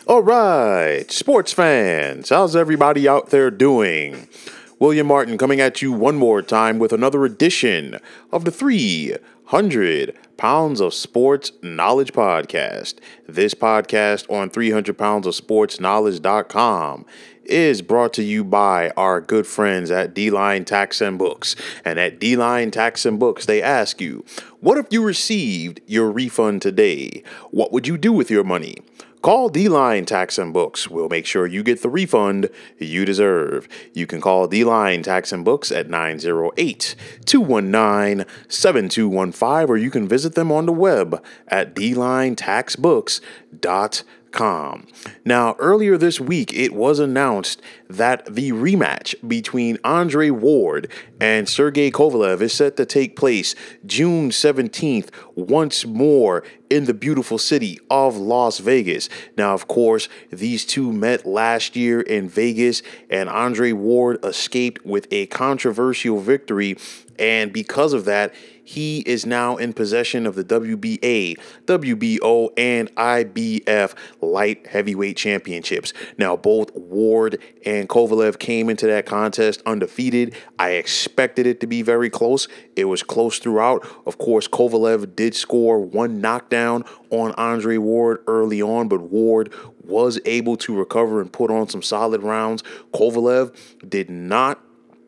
All right, sports fans, how's everybody out there doing? William Martin coming at you one more time with another edition of the 300 Pounds of Sports Knowledge Podcast. This podcast on 300poundsofsportsknowledge.com is brought to you by our good friends at D-Line Tax and Books. And at D-Line Tax and Books, they ask you, what if you received your refund today? What would you do with your money? Call D-Line Tax and Books. We'll make sure you get the refund you deserve. You can call D-Line Tax and Books at 908-219-7215, or you can visit them on the web at dlinetaxbooks.com. Now, earlier this week, it was announced that the rematch between Andre Ward and Sergey Kovalev is set to take place June 17th once more in the beautiful city of Las Vegas. Now, of course, these two met last year in Vegas, and Andre Ward escaped with a controversial victory. And because of that, he is now in possession of the WBA, WBO, and IBF light heavyweight championships. Now, both Ward and Kovalev came into that contest undefeated. I expected it to be very close. It was close throughout. Of course, Kovalev did score one knockdown on Andre Ward early on, but Ward was able to recover and put on some solid rounds. Kovalev did not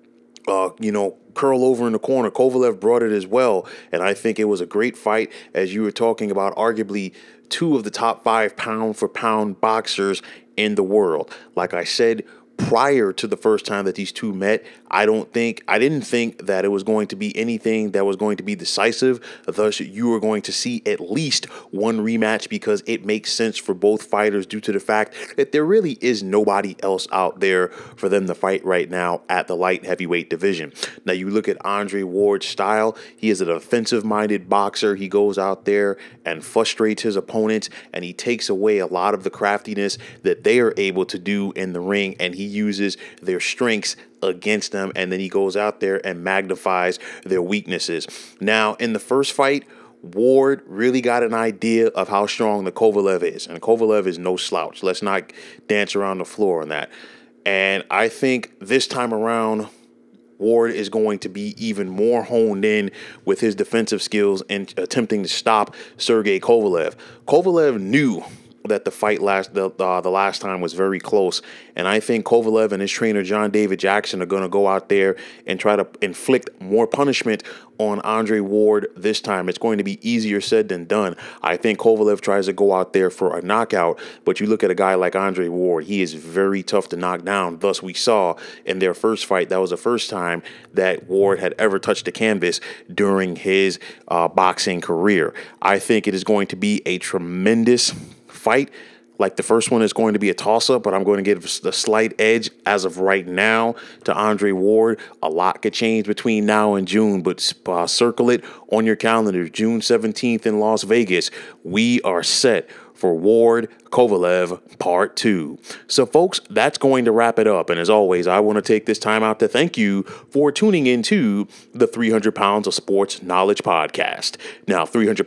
curl over in the corner. Kovalev brought it as well, and I think it was a great fight, as you were talking about arguably two of the top 5 pound-for-pound boxers in the world. Like I said, prior to the first time that these two met, I didn't think that it was going to be anything that was going to be decisive. Thus, you are going to see at least one rematch because it makes sense for both fighters due to the fact that there really is nobody else out there for them to fight right now at the light heavyweight division. Now, you look at Andre Ward's style. He is a defensive-minded boxer. He goes out there and frustrates his opponents, and he takes away a lot of the craftiness that they are able to do in the ring, and he uses their strengths against them, and then he goes out there and magnifies their weaknesses. Now, in the first fight, Ward really got an idea of how strong the Kovalev is, and Kovalev is no slouch. Let's not dance around the floor on that. And I think this time around, Ward is going to be even more honed in with his defensive skills and attempting to stop Sergey Kovalev. Kovalev knew that the fight the last time was very close, and I think Kovalev and his trainer John David Jackson are going to go out there and try to inflict more punishment on Andre Ward this time. It's going to be easier said than done. I think Kovalev tries to go out there for a knockout, but you look at a guy like Andre Ward, he is very tough to knock down. Thus, we saw in their first fight, that was the first time that Ward had ever touched the canvas during his boxing career. I think it is going to be a tremendous fight. Like the first one is going to be a toss-up, but I'm going to give the slight edge as of right now to Andre Ward. A lot could change between now and June, but circle it on your calendar. June 17th in Las Vegas. We are set for Ward Kovalev Part 2. So, folks, that's going to wrap it up. And as always, I want to take this time out to thank you for tuning into the 300 Pounds of Sports Knowledge Podcast. Now,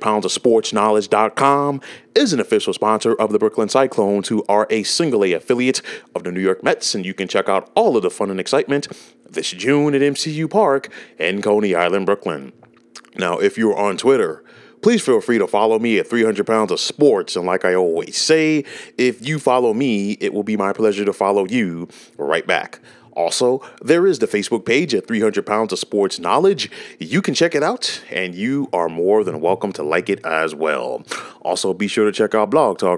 300poundsofsportsknowledge.com is an official sponsor of the Brooklyn Cyclones, who are a single A affiliate of the New York Mets. And you can check out all of the fun and excitement this June at MCU Park in Coney Island, Brooklyn. Now, if you're on Twitter, please feel free to follow me at 300 Pounds of Sports. And like I always say, if you follow me, it will be my pleasure to follow you right back. Also, there is the Facebook page at 300 Pounds of Sports Knowledge. You can check it out, and you are more than welcome to like it as well. Also, be sure to check out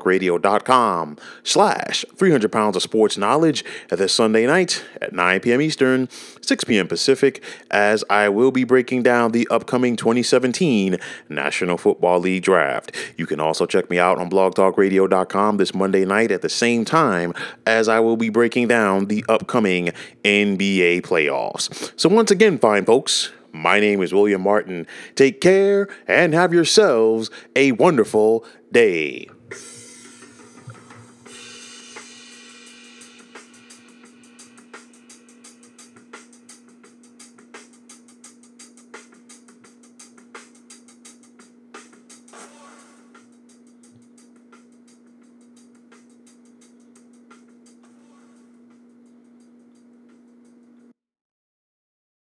blogtalkradio.com/300 Pounds of Sports Knowledge this Sunday night at 9 p.m. Eastern, 6 p.m. Pacific, as I will be breaking down the upcoming 2017 National Football League Draft. You can also check me out on blogtalkradio.com this Monday night at the same time, as I will be breaking down the upcoming NBA playoffs. So once again, fine folks, my name is William Martin. Take care and have yourselves a wonderful day.